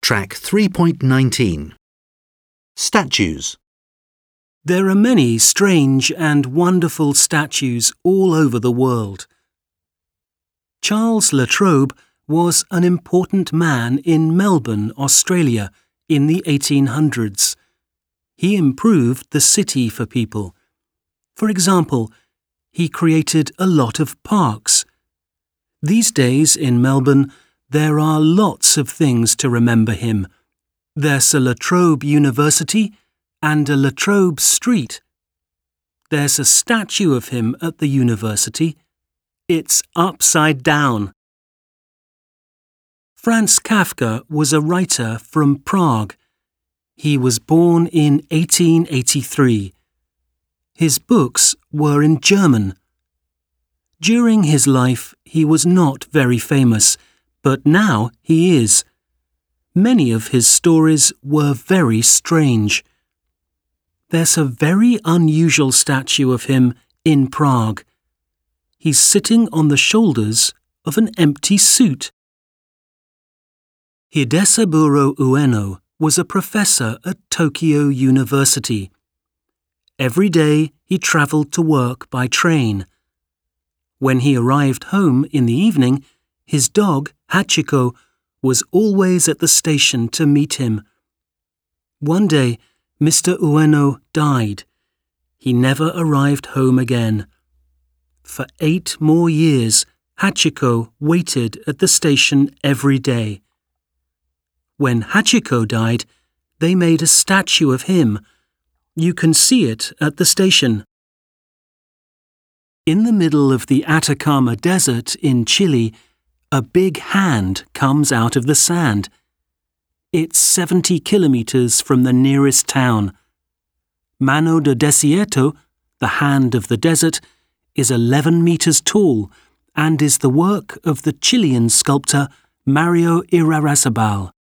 Track 3.19. Statues. There are many strange and wonderful statues all over the world. Charles La Trobe was an important man in Melbourne, Australia, in the 1800s. He improved the city for people. For example, he created a lot of parks. These days in Melbourne, there are lots of things to remember him. There's a La Trobe University and a La Trobe Street. There's a statue of him at the university. It's upside down. Franz Kafka was a writer from Prague. He was born in 1883. His books were in German. During his life, he was not very famous, but now he is. Many of his stories were very strange. There's a very unusual statue of him in Prague. He's sitting on the shoulders of an empty suit. Hidesaburo Ueno was a professor at Tokyo University. Every day he travelled to work by train. When he arrived home in the evening, his dog, Hachiko, was always at the station to meet him. One day, Mr. Ueno died. He never arrived home again. For 8 more years, Hachiko waited at the station every day. When Hachiko died, they made a statue of him. You can see it at the station. In the middle of the Atacama Desert in Chile, a big hand comes out of the sand. It's 70 kilometers from the nearest town. Mano de Desierto, the hand of the desert, is 11 meters tall and is the work of the Chilean sculptor Mario Irarrázaval.